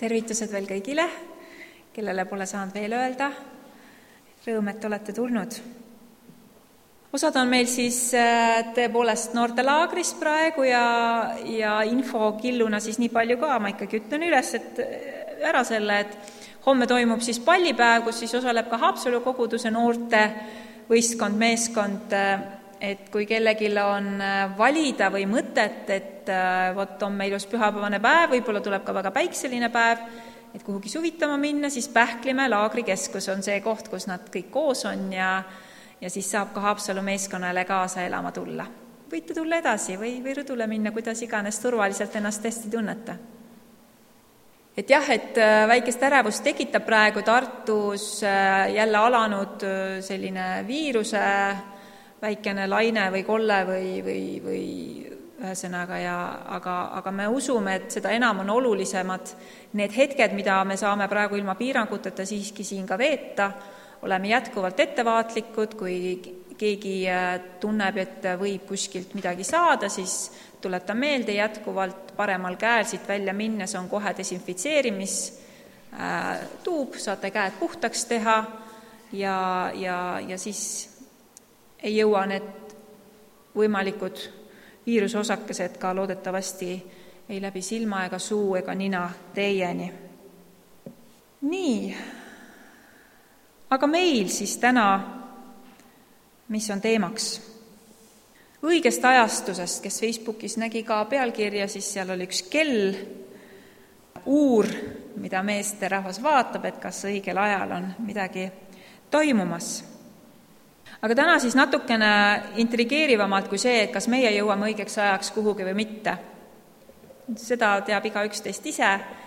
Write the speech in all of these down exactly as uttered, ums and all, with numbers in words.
tervitused veel kõigile, kellele pole saanud veel öelda. Rõõm, et olete tulnud. Osad on meil siis tõepoolest noortelaagris praegu ja, ja infokilluna siis nii palju ka. Ma ikkagi ütlen üles, et ära selle, et homme toimub siis pallipäev, kus siis osaleb ka Haapsalu koguduse noorte võistkond, meeskond, et kui kellelgi on valida või mõtet, et võt on meil just pühapäevane päev, võib-olla tuleb ka väga päikseline päev, et kuhugi suvitama minna, siis Pähklimäe laagrikeskus on see koht, kus nad kõik koos on ja, ja siis saab ka Haapsalu meeskonnale kaasa elama tulla. Võite tulla edasi või, või rõdule minna, kuidas iganes turvaliselt ennast hästi tunnete. Et jah, et väikest ärevust tekitab praegu Tartus jälle alanud selline viiruse väikene laine või kolle või, või, või ühesõnaga, ja, aga, aga me usume, et seda enam on olulisemad need hetked, mida me saame praegu ilma piiranguteta siiski siin ka veeta. Oleme jätkuvalt ettevaatlikud, kui keegi tunneb, et võib kuskilt midagi saada, siis tuletan meelde jätkuvalt paremal käel siit välja minnes on kohe desinfitseerimis tuub, saate käed puhtaks teha ja, ja, ja siis ei jõua need võimalikud viirusosakesed ka loodetavasti ei läbi silma ega suu ega nina teieni. Nii, aga meil siis täna, mis on teemaks? Õigest ajastusest, kes Facebookis nägi ka pealkirja, siis seal oli üks kell, uur, mida meeste rahvas vaatab, et kas õigel ajal on midagi toimumas. Aga täna siis natukene intrigeerivamalt kui see, et kas meie jõuame õigeks ajaks kuhugi või mitte. Seda teab igaüks teist ise,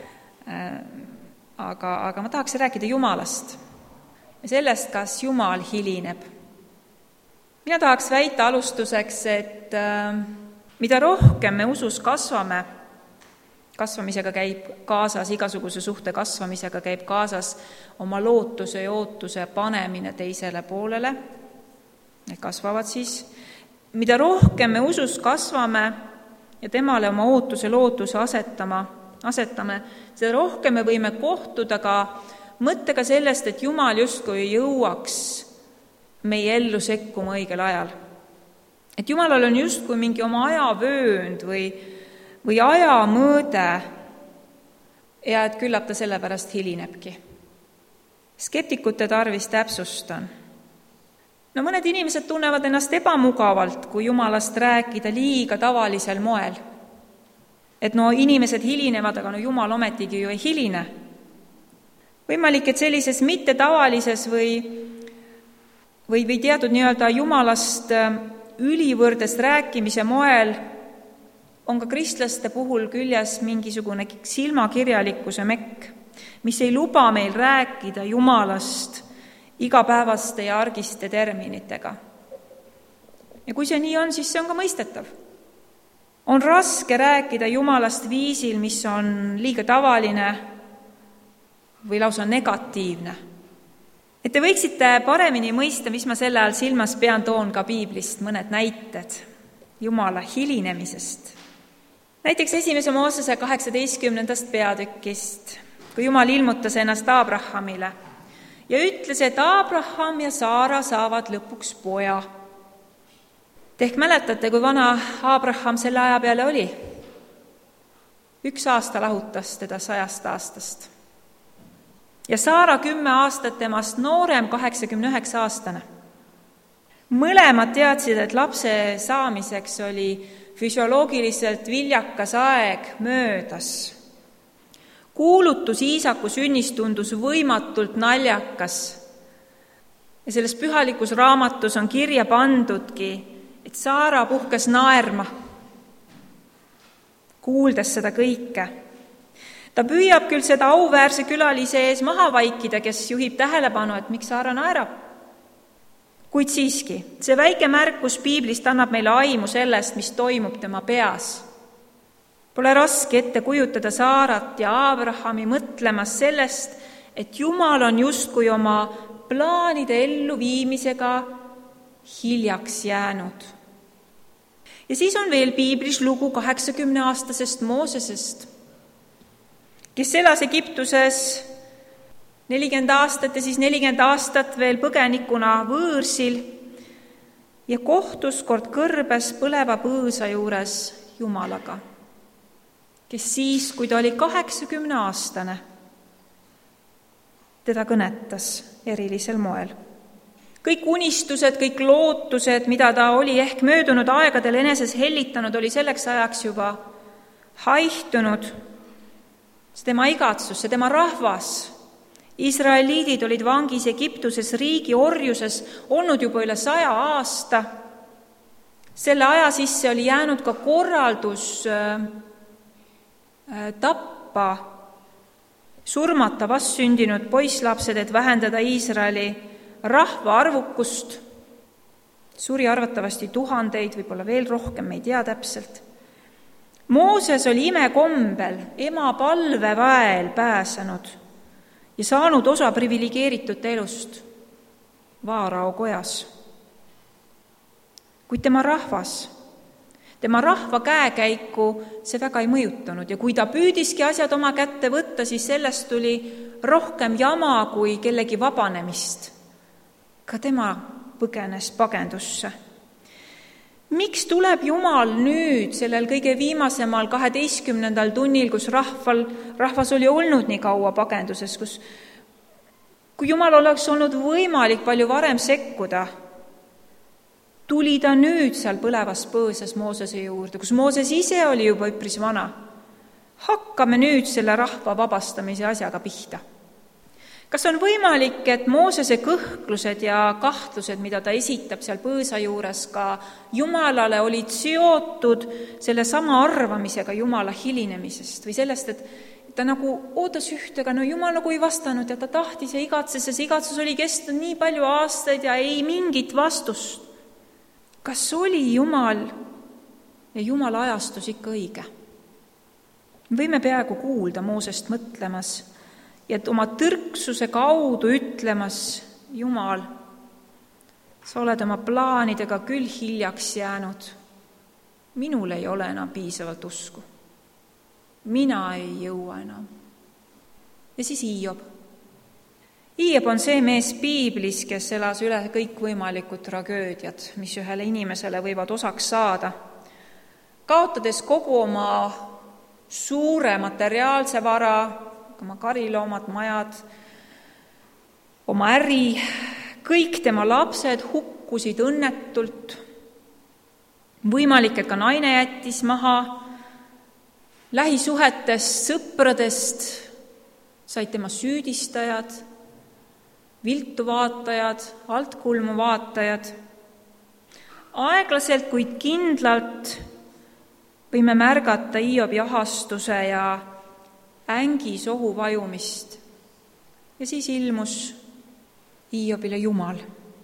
aga, aga ma tahaks rääkida Jumalast ja sellest, kas Jumal hilineb. Mina tahaks väita alustuseks, et mida rohkem me usus kasvame, kasvamisega käib kaasas, igasuguse suhte kasvamisega käib kaasas oma lootuse ja ootuse panemine teisele poolele, need kasvavad siis, mida rohkem me usus kasvame ja temale oma ootuse lootuse asetama, asetame, seda rohkem me võime kohtuda ka mõttega sellest, et Jumal justkui jõuaks meie ellu sekkuma õigel ajal. Et Jumalal on justkui mingi oma ajavöönd või, või ajamõõde ja et küllap ta sellepärast hilinebki. Skeptikute tarvis täpsustan. No mõned inimesed tunnevad ennast ebamugavalt, kui Jumalast rääkida liiga tavalisel moel. Et no inimesed hilinevad, aga no Jumal ometigi ju ei hiline. Võimalik, et sellises mittetavalises või, või, või teatud nii-öelda Jumalast ülivõrdes rääkimise moel on ka kristlaste puhul küljes mingisugune silmakirjalikkuse mekk, mis ei luba meil rääkida Jumalast igapäevaste ja argiste terminitega. Ja kui see nii on, siis see on ka mõistetav. On raske rääkida Jumalast viisil, mis on liiga tavaline või lausa negatiivne. Et te võiksite paremini mõista, mis ma selle all silmas pean, toon ka piiblist mõned näited Jumala hilinemisest. Näiteks esimese Moosese kaheksateistkümnendast peatükist, kui Jumal ilmutas ennast Abrahamile ja ütles, et Abraham ja Saara saavad lõpuks poja. Te ehk mäletate, kui vana Abraham selle aja peale oli? Üks aasta lahutas teda sajast aastast. Ja Saara kümme aastat temast noorem, kaheksakümne üheksa aastane. Mõlemad teadsid, et lapse saamiseks oli füsioloogiliselt viljakas aeg möödas. Kuulutus Iisaku sünnist tundus võimatult naljakas ja selles pühalikus raamatus on kirja pandudki, et Saara puhkes naerma, kuuldes seda kõike. Ta püüab küll seda auväärse külalise ees maha vaikida, kes juhib tähelepanu, et miks Saara naerab. Kuid siiski, see väike märkus piiblist annab meile aimu sellest, mis toimub tema peas. Pole raske ette kujutada Saarat ja Abrahami mõtlemas sellest, et Jumal on justkui oma plaanide elluviimisega hiljaks jäänud. Ja siis on veel piiblis lugu kaheksakümne aastasest Moosesest, kes elas Egiptuses nelikümmend aastat ja siis nelikümmend aastat veel põgenikuna võõrsil ja kohtus kord kõrbes põleva põõsa juures Jumalaga, kes siis, kui ta oli kaheksakümne aastane, teda kõnetas erilisel moel. Kõik unistused, kõik lootused, mida ta oli ehk möödunud aegadel eneses hellitanud, oli selleks ajaks juba haihtunud. See tema igatsus, see tema rahvas. Israeliidid olid vangis Egiptuses riigi orjuses olnud juba üle saja aasta. Selle aja sisse oli jäänud ka korraldus tappa, surmata vastsündinud poisslapsed, et vähendada Iisraeli rahva arvukust. Suri arvatavasti tuhandeid, võib-olla veel rohkem, me ei tea täpselt. Mooses oli imekombel ema palveväel pääsenud ja saanud osa priviligeeritud elust Vaarao kojas. Kuid tema rahvas, tema rahva käekäiku see väga ei mõjutanud ja kui ta püüdiski asjad oma kätte võtta, siis sellest tuli rohkem jama kui kellegi vabanemist. Ka tema põgenes pagendusse. Miks tuleb Jumal nüüd sellel kõige viimasemal kaheteistkümnendal tunnil, kus rahval, rahvas oli olnud nii kaua pagenduses, kus kui Jumal oleks olnud võimalik palju varem sekkuda, tuli ta nüüd seal põlevas põõsas Moosese juurde, kus Mooses ise oli juba üpris vana. Hakkame nüüd selle rahva vabastamise asjaga pihta. Kas on võimalik, et Moosese kõhklused ja kahtlused, mida ta esitab seal põõsa juures ka Jumalale, olid seotud selle sama arvamisega Jumala hilinemisest või sellest, et ta nagu ootas ühte, aga no Jumal nagu ei vastanud ja ta tahtis ja igatses ja see igatsus oli kestnud nii palju aastaid ja ei mingit vastust. Kas oli Jumal ja Jumala ajastus ikka õige? Võime peaaegu kuulda Moosest mõtlemas ja et oma tõrksuse kaudu ütlemas, Jumal, sa oled oma plaanidega küll hiljaks jäänud. Minul ei ole enam piisavalt usku. Mina ei jõua enam. Ja siis Hiob. Hiob on see mees piiblis, kes elas üle kõikvõimalikud tragöödiad, mis ühele inimesele võivad osaks saada. Kaotades kogu oma suure materiaalse vara, oma kariloomad, majad, oma äri, kõik tema lapsed hukkusid õnnetult. Võimalik, et ka naine jättis maha. Lähisuhetest, sõpradest said tema süüdistajad, viltu vaatajad, altkulmu vaatajad. Aeglaselt, kuid kindlalt võime märgata Hiobi ahastuse ja ängis ohu vajumist. Ja siis ilmus Hiobile Jumal.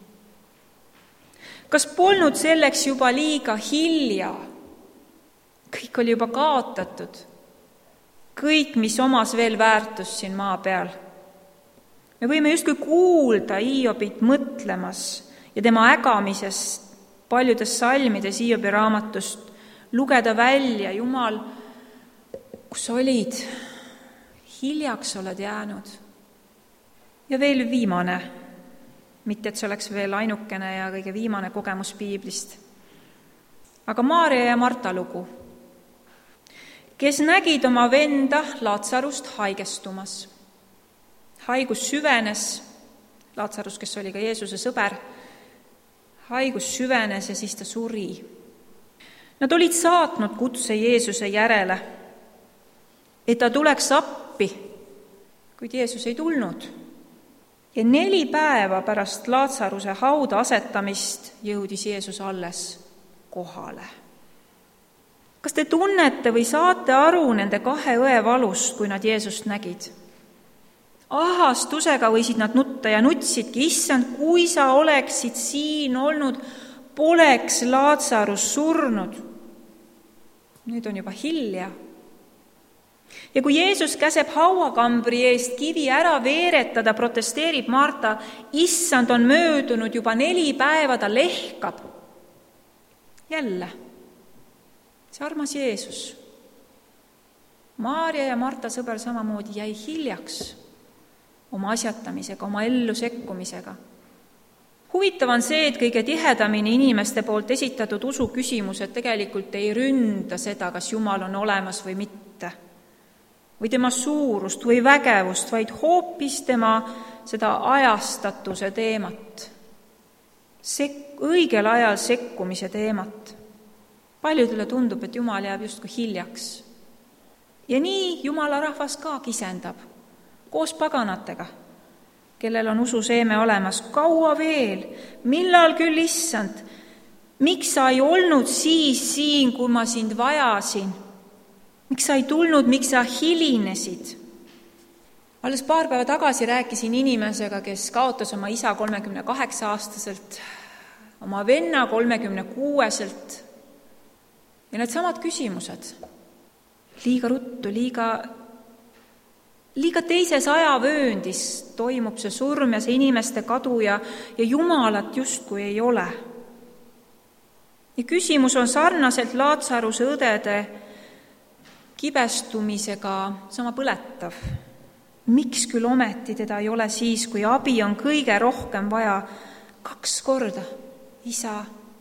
Kas polnud selleks juba liiga hilja? Kõik oli juba kaotatud. Kõik, mis omas veel väärtus siin maa peal. Me võime justkui kuulda Hiobit mõtlemas ja tema ägamisest paljudes salmides Hiobi raamatust lugeda välja, Jumal, kus olid, hiljaks oled jäänud. Ja veel viimane, mitte et see oleks veel ainukene ja kõige viimane kogemus piiblist, aga Maarja ja Marta lugu, kes nägid oma venda Laatsarust haigestumas. Haigus süvenes, Laatsarus, kes oli ka Jeesuse sõber, haigus süvenes ja siis ta suri. Nad olid saatnud kutse Jeesuse järele, et ta tuleks appi, kuid Jeesus ei tulnud. Ja neli päeva pärast Laatsaruse hauda asetamist jõudis Jeesus alles kohale. Kas te tunnete või saate aru nende kahe õe valust, kui nad Jeesust nägid? Ahastusega võisid nad nutta ja nutsidki, issand, kui sa oleksid siin olnud, poleks Laatsarus surnud. Nüüd on juba hilja. Ja kui Jeesus käseb hauakambri eest kivi ära veeretada, protesteerib Marta, issand, on möödunud juba neli päeva, ta lehkab. Jälle, see armas Jeesus. Maarja ja Marta sõber samamoodi jäi hiljaks oma asjatamisega, oma ellu sekkumisega. Huvitav on see, et kõige tihedamini inimeste poolt esitatud usuküsimused tegelikult ei ründa seda, kas Jumal on olemas või mitte, või tema suurust või vägevust, vaid hoopis tema seda ajastatuse teemat, sek- õigel ajal sekkumise teemat. Paljudele tundub, et Jumal jääb justkui hiljaks. Ja nii Jumala rahvas ka kisendab koos paganatega, kellel on ususeeme olemas. Kaua veel? Millal küll, issand? Miks sa ei olnud siis siin, kui ma sind vajasin? Miks sa ei tulnud, miks sa hilinesid? Alles paar päeva tagasi rääkisin inimesega, kes kaotas oma isa kolmekümne kaheksa aastaselt, oma venna kolmekümne kuueselt. Ja need samad küsimused. Liiga ruttu, liiga, liiga teises ajavööndis toimub see surm ja see inimeste kadu ja, ja Jumalat justkui ei ole. Ja küsimus on sarnaselt Laatsaruse õdede kibestumisega sama põletav. Miks küll ometi teda ei ole siis, kui abi on kõige rohkem vaja? Kaks korda, isa,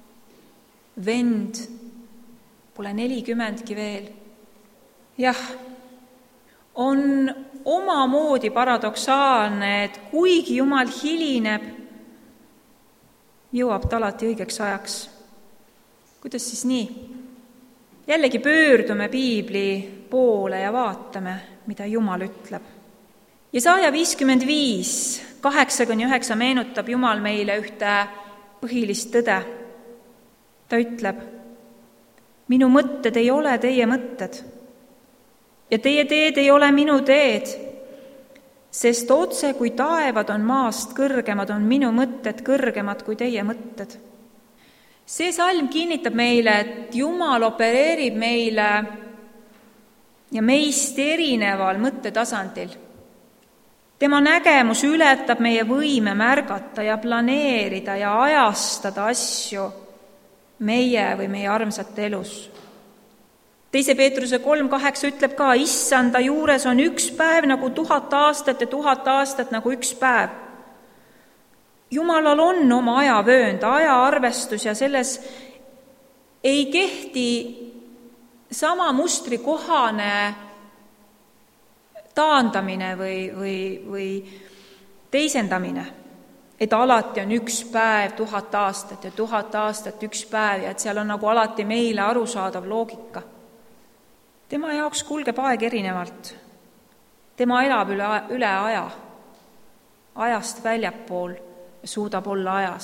vend, pole nelikümendki veel. Jah, on omamoodi paradoksaalne, et kuigi Jumal hilineb, jõuab ta alati õigeks ajaks. Kuidas siis nii? Jällegi pöördume piibli poole ja vaatame, mida Jumal ütleb. Jesaja viiskümmend viis, kaheksa kuni üheksa meenutab Jumal meile ühte põhilist tõde. Ta ütleb, minu mõtted ei ole teie mõtted ja teie teed ei ole minu teed, sest otse kui taevad on maast kõrgemad, on minu mõtted kõrgemad kui teie mõtted. See salm kinnitab meile, et Jumal opereerib meile ja meist erineval mõttetasandil. Tema nägemus ületab meie võime märgata ja planeerida ja ajastada asju meie või meie armsate elus. Teise Peetruse kolm kaheksa ütleb ka, issanda juures on üks päev nagu tuhat aastat ja tuhat aastat nagu üks päev. Jumalal on oma ajavöönd, ajaarvestus ja selles ei kehti sama mustri kohane taandamine või, või, või teisendamine, et alati on üks päev, tuhat aastat ja tuhat aastat üks päev ja et seal on nagu alati meile arusaadav loogika. Tema jaoks kulgeb aeg erinevalt. Tema elab üle, üle aja, ajast väljapool ja suudab olla ajas.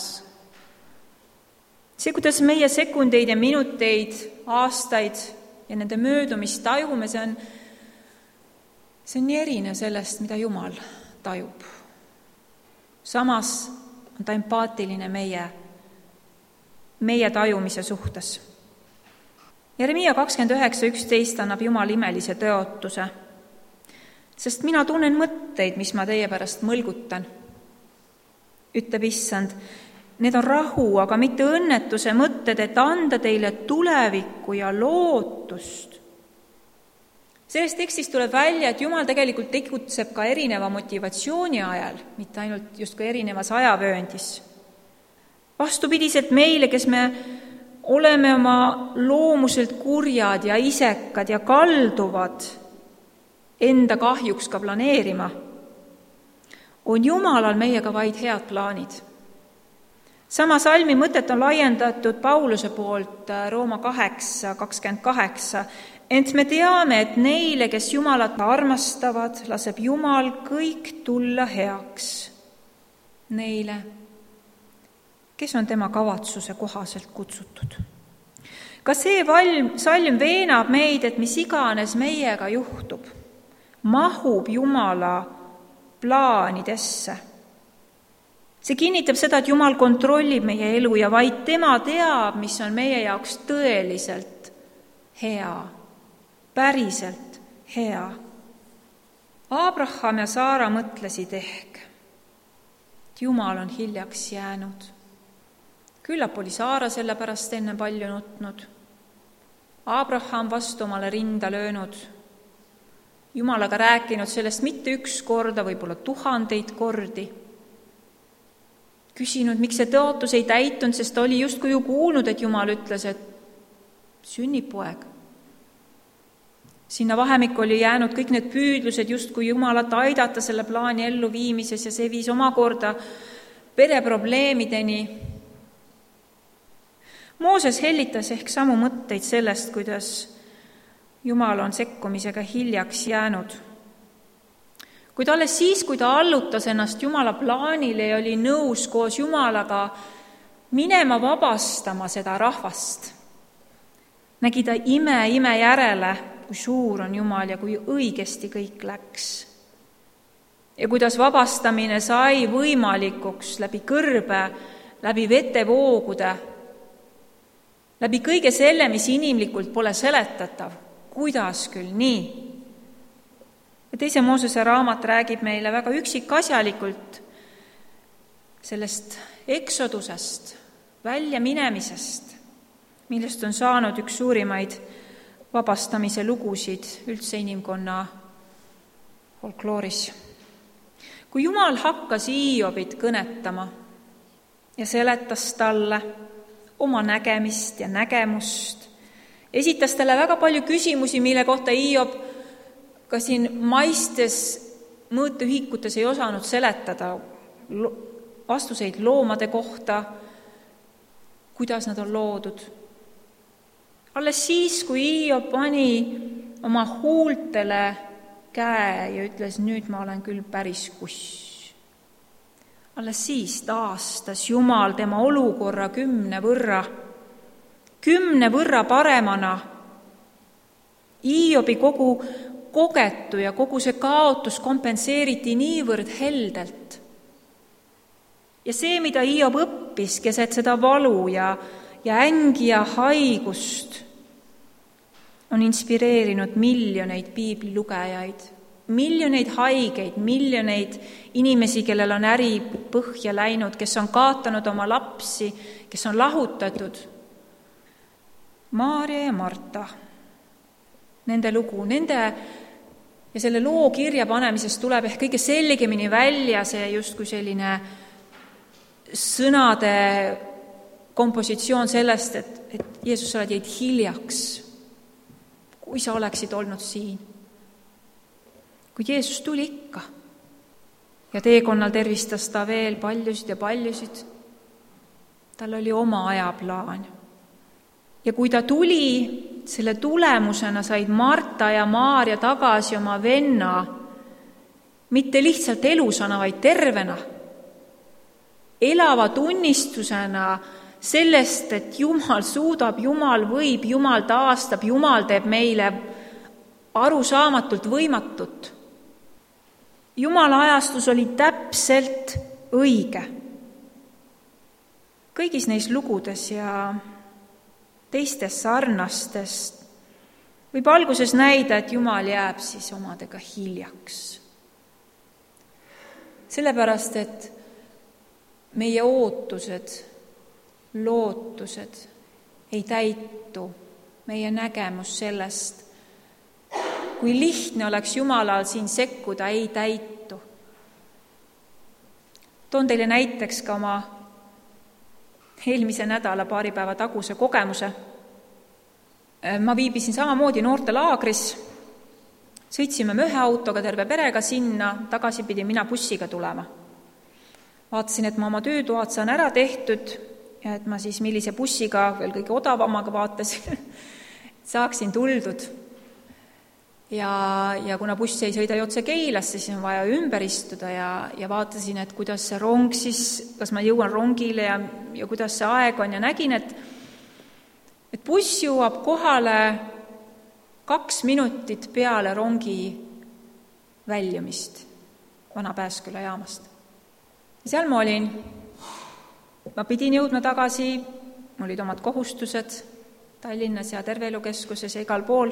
See, kuidas meie sekundeid ja minuteid, aastaid ja nende möödumist tajume, see on See on nii erinev sellest, mida Jumal tajub. Samas on ta empaatiline meie, meie tajumise suhtes. Jeremiia kakskümmend üheksa üksteist annab Jumal imelise tõotuse, sest mina tunnen mõtteid, mis ma teie pärast mõlgutan. Ütleb issand, need on rahu, aga mitte õnnetuse mõtted, et anda teile tulevikku ja lootust. Sellest tekstist tuleb välja, et Jumal tegelikult tegutseb ka erineva motivatsiooni ajal, mitte ainult justkui erinevas ajavööndis. Vastupidiselt meile, kes me oleme oma loomuselt kurjad ja isekad ja kalduvad enda kahjuks ka planeerima, on Jumalal meiega vaid head plaanid. Sama salmi mõtet on laiendatud Pauluse poolt Rooma kaheksa kakskümmend kaheksa, ent me teame, et neile, kes Jumalat armastavad, laseb Jumal kõik tulla heaks. Neile, kes on tema kavatsuse kohaselt kutsutud. Ka see valm, salm veenab meid, et mis iganes meiega juhtub, mahub Jumala plaanidesse. See kinnitab seda, et Jumal kontrollib meie elu ja vaid tema teab, mis on meie jaoks tõeliselt hea, päriselt hea. Abraham ja Saara mõtlesid ehk, et Jumal on hiljaks jäänud. Küllap oli Saara selle pärast enne palju nutnud. Abraham vastu omale rinda löönud. Jumalaga rääkinud sellest mitte üks korda, võib-olla tuhandeid kordi. Küsinud, miks see tõotus ei täitunud, sest ta oli justkui ju kuulnud, et Jumal ütles, et sünnib poeg. Sinna vahemikku oli jäänud kõik need püüdlused justkui Jumalat aidata selle plaani elluviimises ja see viis omakorda pereprobleemideni. Mooses hellitas ehk samu mõtteid sellest, kuidas Jumal on sekkumisega hiljaks jäänud. Kuid alles siis, kui ta allutas ennast Jumala plaanile ja oli nõus koos Jumalaga minema vabastama seda rahvast, nägi ta ime ime järele, kui suur on Jumal ja kui õigesti kõik läks. Ja kuidas vabastamine sai võimalikuks läbi kõrbe, läbi vetevoogude, läbi kõige selle, mis inimlikult pole seletatav. Kuidas küll nii? Ja teise Moosese raamat räägib meile väga üksikasjalikult sellest eksodusest, väljaminemisest, millest on saanud üks suurimaid vabastamise lugusid üldse inimkonna folklooris. Kui Jumal hakkas Hiiobit kõnetama ja seletas talle oma nägemist ja nägemust, esitas talle väga palju küsimusi, mille kohta Hiob ka siin maistes mõõteühikutes ei osanud seletada, vastuseid loomade kohta, kuidas nad on loodud. Alles siis, kui Hiob pani oma huultele käe ja ütles, nüüd ma olen küll päris kuss. Alles siis taastas Jumal tema olukorra kümne võrra, kümne võrra paremana. Hiobi kogu kogetu ja kogu see kaotus kompenseeriti niivõrd heldelt. Ja see, mida Hiob õppis keset seda valu ja, ja ängi ja haigust, on inspireerinud miljoneid piiblilugejaid, miljoneid haigeid, miljoneid inimesi, kellel on äri põhja läinud, kes on kaotanud oma lapsi, kes on lahutatud. Maarja ja Marta, nende lugu, nende ja selle loo kirja panemisest tuleb ehk kõige selgemini välja see justkui selline sõnade kompositsioon sellest, et, et Jeesus, sa oled jäid hiljaks, kui sa oleksid olnud siin. Kuid Jeesus tuli ikka ja teekonnal tervistas ta veel paljusid ja paljusid. Tal oli oma ajaplaan. Ja kui ta tuli, selle tulemusena said Marta ja Maarja tagasi oma venna, mitte lihtsalt elusana, vaid tervena, elava tunnistusena sellest, et Jumal suudab, Jumal võib, Jumal taastab, Jumal teeb meile arusaamatult võimatut. Jumala ajastus oli täpselt õige. Kõigis neis lugudes ja teistes sarnastest võib alguses näida, et Jumal jääb siis omadega hiljaks. Sellepärast, et meie ootused, lootused ei täitu, meie nägemus sellest, kui lihtne oleks Jumalal siin sekkuda, ei täitu. Toon teile näiteks ka oma eelmise nädala paari päeva taguse kogemuse. Ma viibisin samamoodi noortelaagris, sõitsime me ühe autoga terve perega sinna, tagasi pidi mina bussiga tulema. Vaatasin, et ma oma töötoad saan ära tehtud ja et ma siis millise bussiga, veel kõige odavamaga vaatasin, saaksin tuldud. Ja, ja kuna buss ei sõida otse Keilasse, siis on vaja ümber istuda ja, ja vaatasin, et kuidas see rong siis, kas ma jõuan rongile ja, ja kuidas see aeg on ja nägin, et, et buss jõuab kohale kaks minutit peale rongi väljumist Vana-Pääsküla jaamast. Ja seal ma olin, ma pidin jõudma tagasi, mul olid omad kohustused Tallinnas ja terveelukeskuses ja igal pool.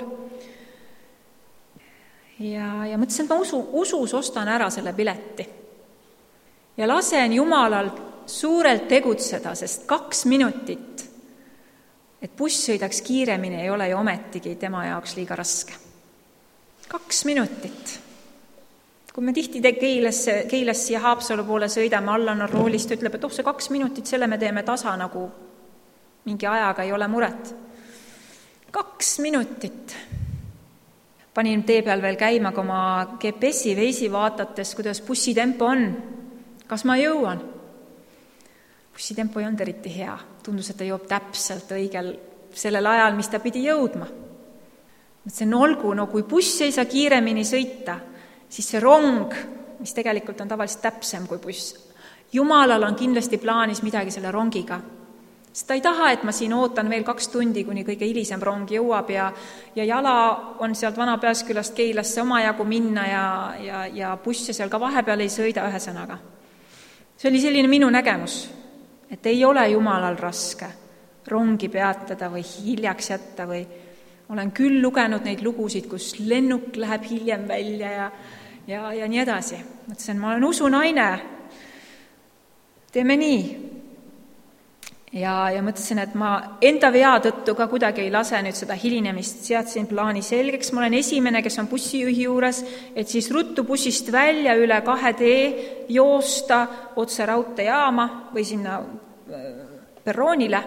Ja, ja mõtlesin, et ma usu, usus ostan ära selle pileti ja lasen Jumalal suurelt tegutseda, sest kaks minutit, et buss sõidaks kiiremini, ei ole ju ometigi tema jaoks liiga raske. kaks minutit. Kui me tihti Keilasse, Keilasse ja Haapsalu poole sõidame, Allan on roolist, ütleb, et oh, see kaks minutit, selle me teeme tasa nagu mingi ajaga, ei ole muret. Kaks minutit. Panin tee peal veel käima, kui ma G P S-i veisi vaatates, kuidas bussitempo on. Kas ma jõuan? Bussitempo ei olnud eriti hea. Tundus, et ta jõuab täpselt õigel sellel ajal, mis ta pidi jõudma. Mõtlesin, olgu, no kui buss ei saa kiiremini sõita, siis see rong, mis tegelikult on tavaliselt täpsem kui buss, Jumalal on kindlasti plaanis midagi selle rongiga. Sest ta ei taha, et ma siin ootan veel kaks tundi, kuni kõige hilisem rong jõuab ja, ja jala on sealt Vana Pääskülast Keilasse omajagu minna ja, ja, ja busse seal ka vahepeal ei sõida ühesõnaga. See oli selline minu nägemus, et ei ole Jumalal raske rongi peatada või hiljaks jätta või olen küll lugenud neid lugusid, kus lennuk läheb hiljem välja ja, ja, ja nii edasi. Mõtlesin, ma olen usunaine, teeme nii. Ja, ja mõtlesin, et ma enda vea tõttu ka kuidagi ei lase nüüd seda hilinemist, seadsin plaani selgeks, ma olen esimene, kes on bussijuhi juures, et siis ruttu bussist välja üle kahe tee joosta otse raudteejaama või sinna perroonile.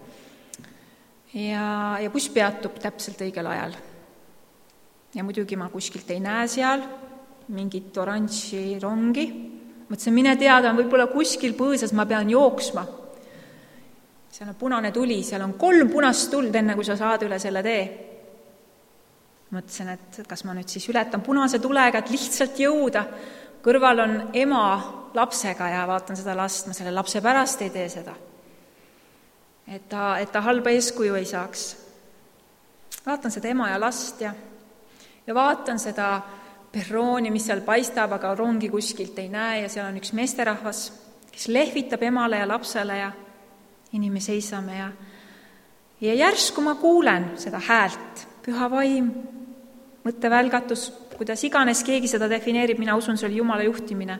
Ja, ja buss peatub täpselt õigel ajal. Ja muidugi ma kuskilt ei näe seal mingit oranži rongi. Mõtlesin, mine teada, võib-olla kuskil põõsas ma pean jooksma. Seal on punane tuli, seal on kolm punast tuld, enne kui sa saad üle selle tee. Mõtlesin, et kas ma nüüd siis ületan punase tulega, et lihtsalt jõuda. Kõrval on ema lapsega ja vaatan seda last, ma selle lapse pärast ei tee seda. Et ta, et ta halba eeskuju ei saaks. Vaatan seda ema ja last ja, ja vaatan seda perrooni, mis seal paistab, aga rongi kuskilt ei näe ja seal on üks meesterahvas, kes lehvitab emale ja lapsele ja inimene seisame ja, ja järsku ma kuulen seda häält, püha vaim, mõttevälgatus, kuidas iganes keegi seda defineerib, mina usun, see oli Jumala juhtimine.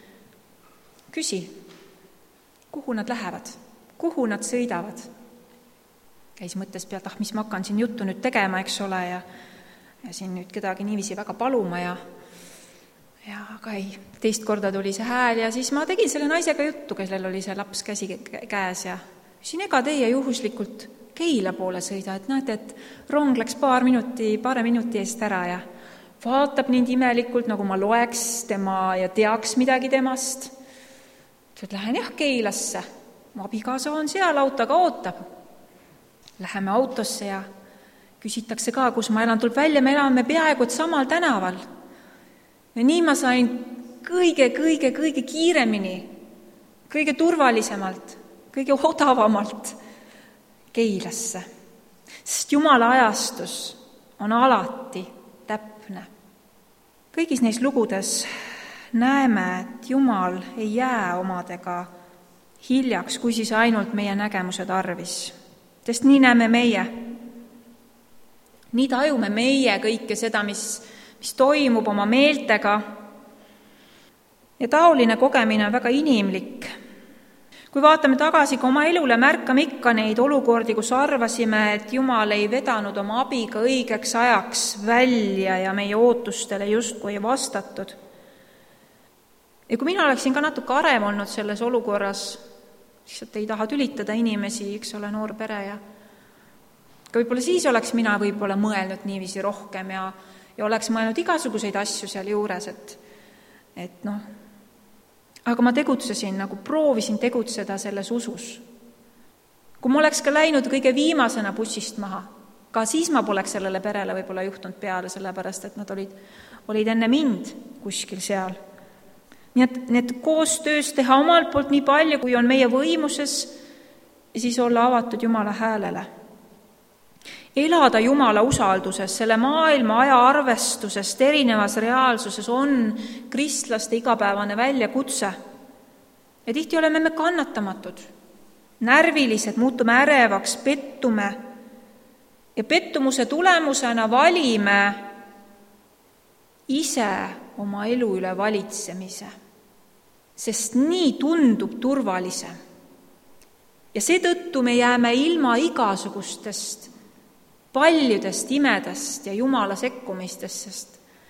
Küsi, kuhu nad lähevad? Kuhu nad sõidavad? Käis mõttes pealt, ah, mis ma hakkan siin juttu nüüd tegema, eks ole, ja, ja siin nüüd kedagi niiviisi väga paluma ja, ja aga ei, teist korda tuli see hääl ja siis ma tegin selle naisega juttu, kellel oli see laps käsi käes ja siin ega teie juhuslikult Keila poole sõida, et näete, et rong läks paar minuti, paare minuti eest ära ja vaatab nii imelikult, nagu ma loeks tema ja teaks midagi temast. Et lähen jah Keilasse. Abikaasa on seal, autoga ootab. Läheme autosse ja küsitakse ka, kus ma elan, tuleb välja, me elame peaaegu et samal tänaval. Ja nii ma sain kõige, kõige, kõige kiiremini, kõige turvalisemalt, kõige odavamalt Keilasse. Sest Jumala ajastus on alati täpne. Kõigis neis lugudes näeme, et Jumal ei jää omadega hiljaks, kui siis ainult meie nägemuse tarvis. Sest nii näeme meie. Nii tajume meie kõike seda, mis, mis toimub oma meeltega. Ja taoline kogemine on väga inimlik. Kui vaatame tagasi ka oma elule, märkame ikka neid olukordi, kus arvasime, et Jumal ei vedanud oma abiga õigeks ajaks välja ja meie ootustele justkui ei vastatud. Ja kui mina oleksin ka natuke arem olnud selles olukorras, lihtsalt ei taha tülitada inimesi, eks ole, noor pere ja ka võib-olla siis oleks mina võib-olla mõelnud niiviisi rohkem ja, ja oleks mõelnud igasuguseid asju seal juures, et, et noh, aga ma tegutsesin, nagu proovisin tegutseda selles usus. Kui ma oleks ka läinud kõige viimasena bussist maha, ka siis ma poleks sellele perele võib-olla juhtunud peale, sellepärast, et nad olid, olid enne mind kuskil seal. Nii et, nii et koostöös teha omalt poolt nii palju, kui on meie võimuses, ja siis olla avatud Jumala häälele. Elada Jumala usalduses, selle maailma aja arvestusest erinevas reaalsuses on kristlaste igapäevane väljakutse. Ja tihti oleme me kannatamatud, närvilised, muutume ärevaks, pettume ja pettumuse tulemusena valime ise oma elu üle valitsemise. Sest nii tundub turvalisem. Ja seetõttu me jääme ilma igasugustest paljudest imedest ja Jumala sekkumistest, sest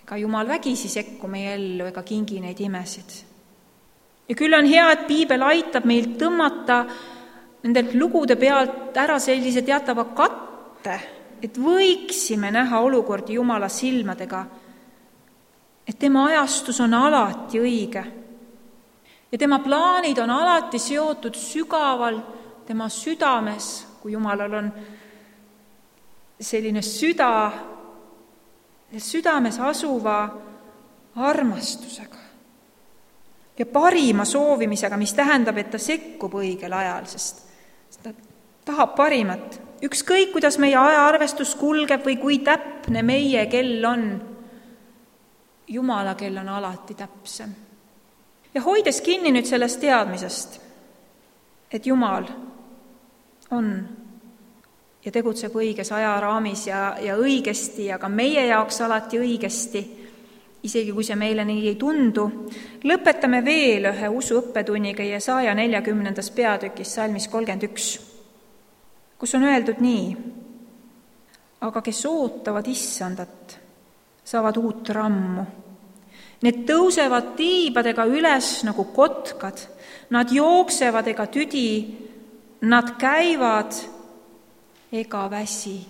ka Jumal vägisi sekku meie ellu ega kingi neid imesid. Ja küll on hea, et piibel aitab meil tõmmata nendelt lugude pealt ära sellise teatava katte, et võiksime näha olukordi Jumala silmadega, et tema ajastus on alati õige ja tema plaanid on alati seotud sügaval tema südames, kui Jumalal on selline süda, südames asuva armastusega ja parima soovimisega, mis tähendab, et ta sekkub õigel ajal, sest ta tahab parimat. Ükskõik, kuidas meie ajaarvestus kulgeb või kui täpne meie kell on, Jumala kell on alati täpsem. Ja hoides kinni nüüd sellest teadmisest, et Jumal on ja tegutseb õiges ajaraamis ja, ja õigesti ja ka meie jaoks alati õigesti, isegi kui see meile nii ei tundu, lõpetame veel ühe usuõppetunniga Jesaja neljakümnendas peatükis salmis kolmkümmend üks, kus on öeldud nii: aga kes ootavad issandat, saavad uut rammu. Need tõusevad tiibadega üles nagu kotkad, nad jooksevad ega tüdi, nad käivad ega väsi.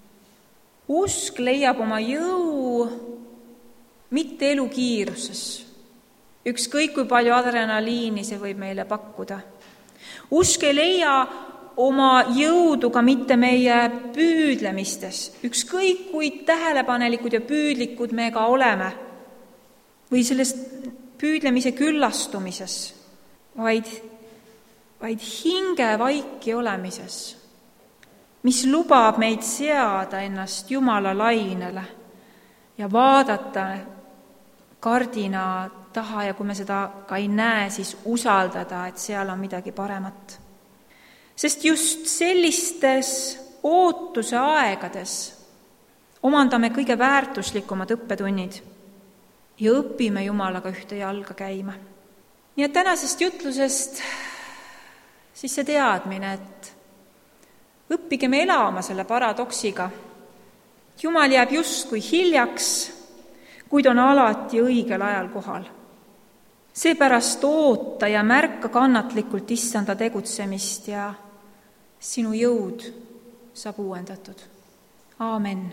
Usk leiab oma jõu mitte elu kiiruses, ükskõik kui palju adrenaliini see võib meile pakkuda. Usk ei leia oma jõudu ka mitte meie püüdlemistes, ükskõik kui tähelepanelikud ja püüdlikud me ka oleme, või sellest püüdlemise küllastumises, vaid, vaid hinge vaiki olemises, mis lubab meid seada ennast Jumala lainele ja vaadata kardina taha ja kui me seda ka ei näe, siis usaldada, et seal on midagi paremat. Sest just sellistes ootuse aegades omandame kõige väärtuslikumad õppetunnid ja õpime Jumalaga ühte jalga käima. Nii et tänasest jutlusest siis see teadmine, et õppigem elama selle paradoksiga. Jumal jääb justkui hiljaks, kuid on alati õigel ajal kohal. Seepärast oota ja märka kannatlikult issanda tegutsemist ja sinu jõud saab uuendatud. Aamen.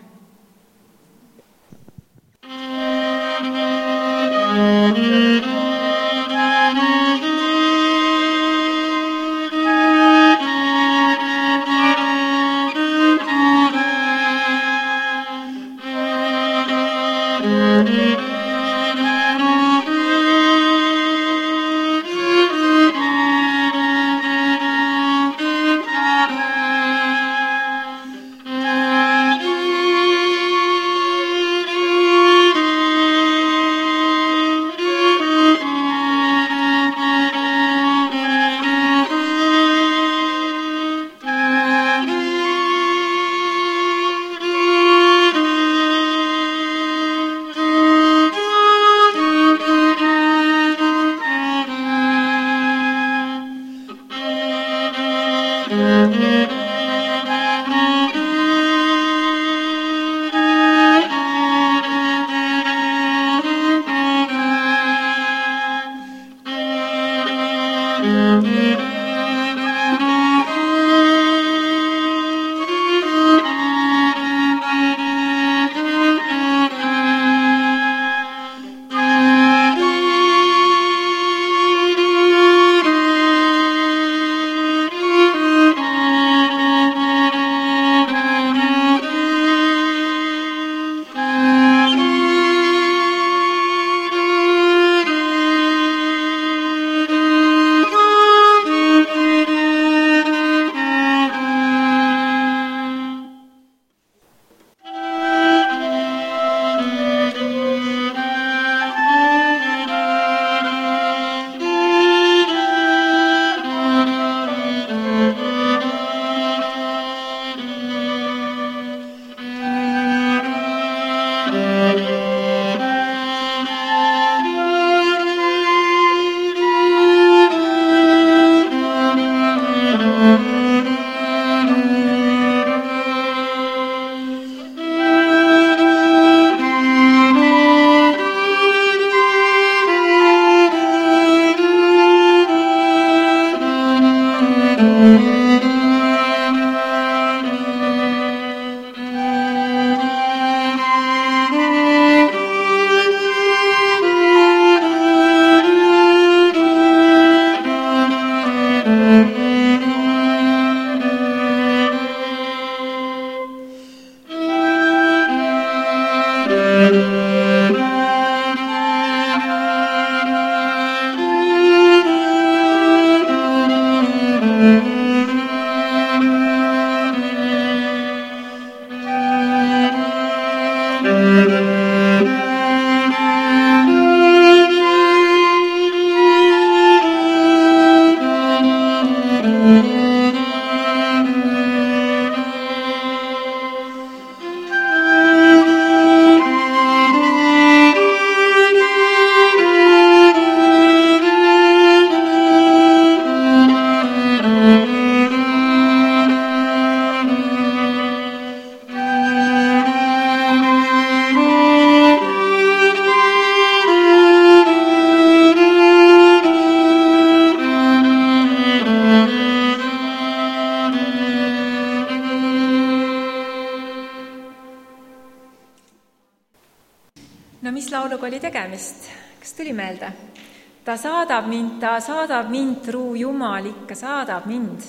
lauluga oli tegemist? Kas tuli meelde? Ta saadab mind, ta saadab mind, truu Jumal ikka saadab mind.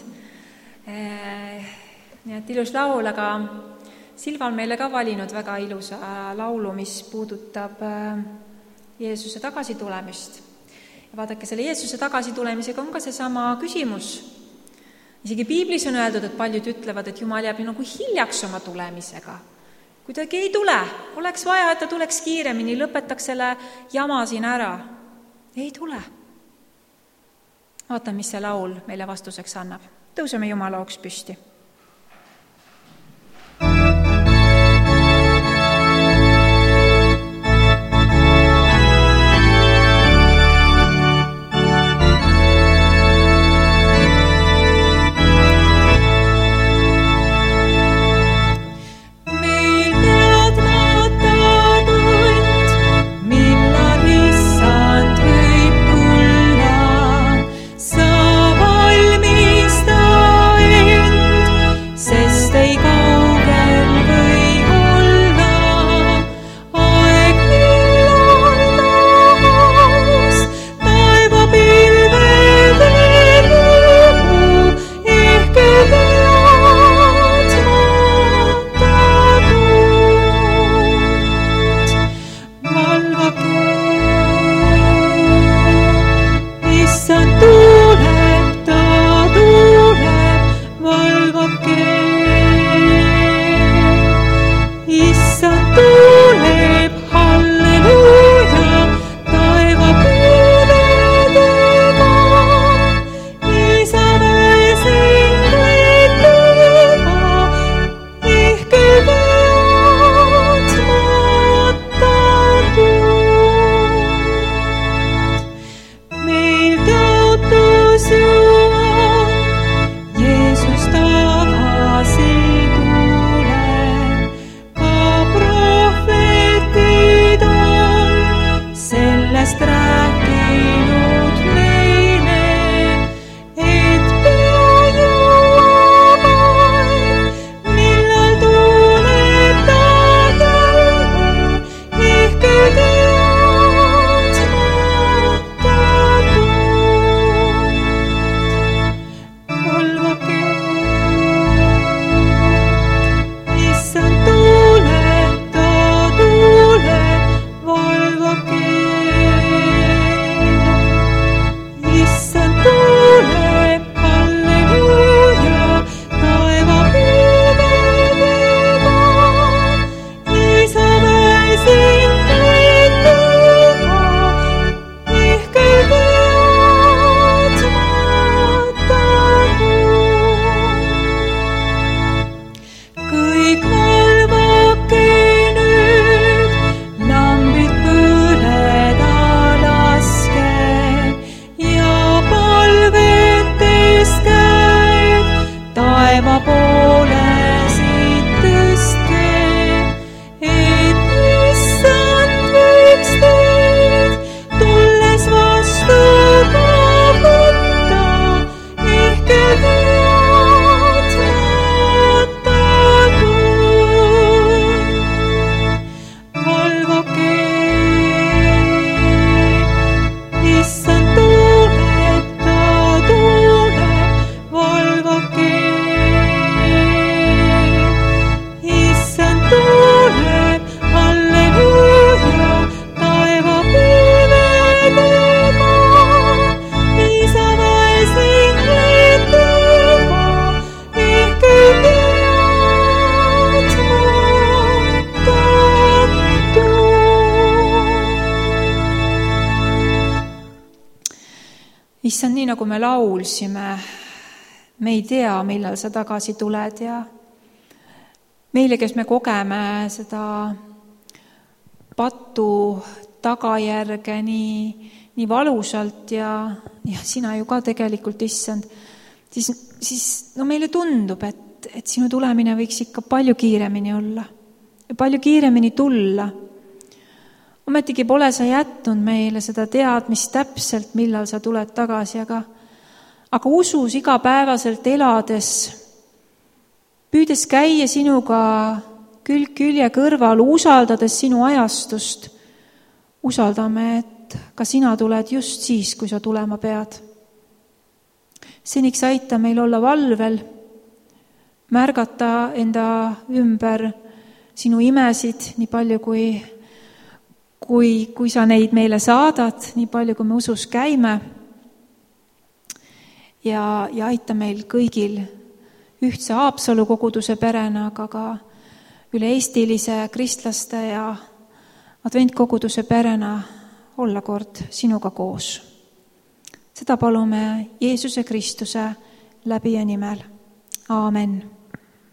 Nii et ilus laul, aga Silva on meile ka valinud väga ilusa laulu, mis puudutab Jeesuse tagasitulemist. Ja vaadake, selle Jeesuse tagasitulemisega on ka seesama küsimus. Isegi piiblis on öeldud, et paljud ütlevad, et Jumal jääb nagu hiljaks oma tulemisega. Kuidagi ei tule, oleks vaja, et ta tuleks kiiremini, lõpetaks selle jama siin ära. Ei tule. Vaatan, mis see laul meile vastuseks annab. Tõuseme Jumala auks püsti. Issand, nii nagu me laulsime, me ei tea, millal sa tagasi tuled ja meile, kes me kogeme seda patu tagajärge nii, nii valusalt ja, ja sina ju ka tegelikult, Issand, siis, siis no meile tundub, et, et sinu tulemine võiks ikka palju kiiremini olla ja palju kiiremini tulla. Ometigi pole sa jätnud meile seda teadmist täpselt, millal sa tuled tagasi, aga, aga usus igapäevaselt elades, püüdes käia sinuga külg külje kõrval, usaldades sinu ajastust, usaldame, et ka sina tuled just siis, kui sa tulema pead. Seniks aita meil olla valvel, märgata enda ümber sinu imesid, nii palju kui, kui, kui sa neid meile saadad, nii palju kui me usus käime. Ja, ja aita meil kõigil ühtse Haapsalu koguduse perena, aga ka üle-eestilise kristlaste ja adventkoguduse perena olla kord sinuga koos. Seda palume Jeesuse Kristuse läbi ja nimel. Aamen.